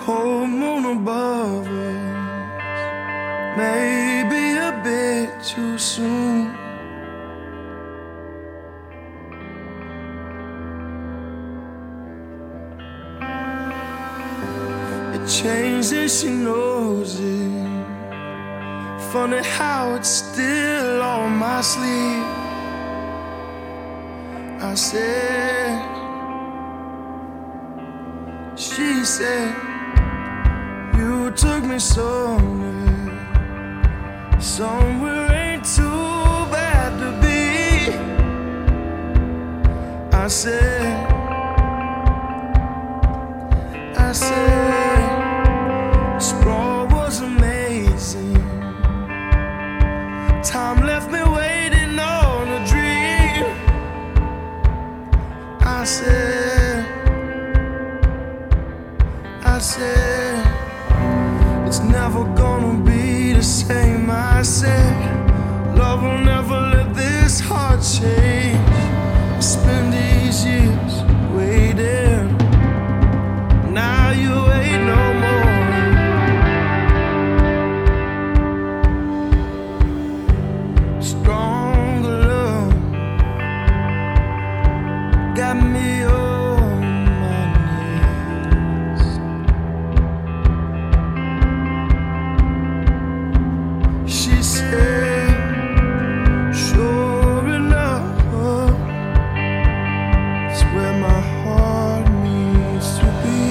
Cold moon above us, maybe a bit too soon. It changed and she knows it. Funny how it's still on my sleeve. I said, she said, you took me somewhere ain't too bad to be. I said, explore was amazing. Time left me waiting on a dream. I said, it's never gonna be the same. I said, love will never let this heart change. Spend these years waiting. Now you ain't no more. Stronger love got me on my knees. She said, sure enough, it's where my heart needs to be.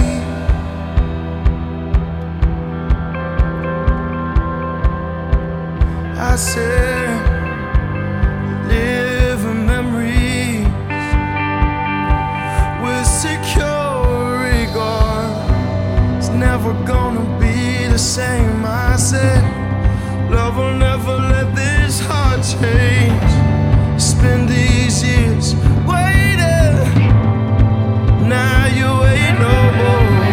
I said, live in memories with secure regard. It's never gonna be the same. I said, love will never let this heart change. Spend these years waiting. Now you ain't no more.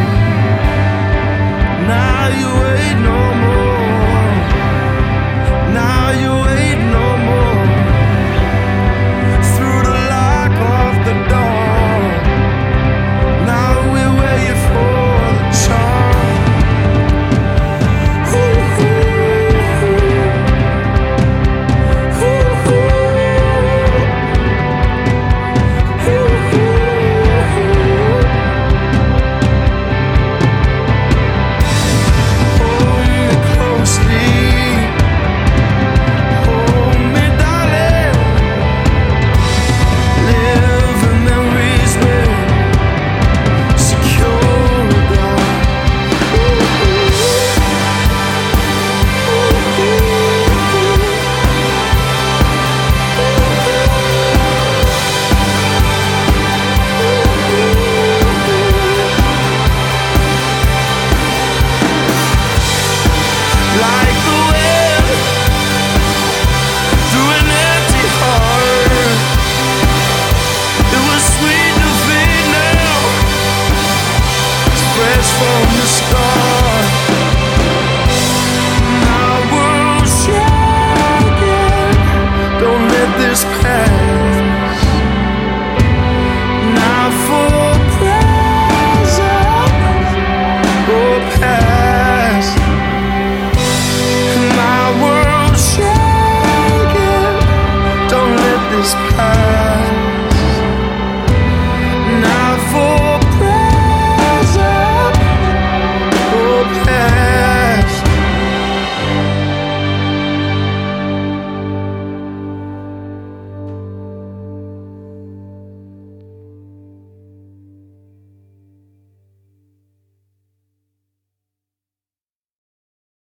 Now you ain't no more. Now you ain't no more. Through the lock of the door. Now we're waiting for the charm. Ooh, ooh, ooh, hold me closely. Hold me, darling. Live in memories with secure regard. Like the wind through an empty heart. It was sweet to feel now. It's fresh from the start. My world's shaking. Don't let this pass. Not for present or past. My world's shaking. Don't let this pass.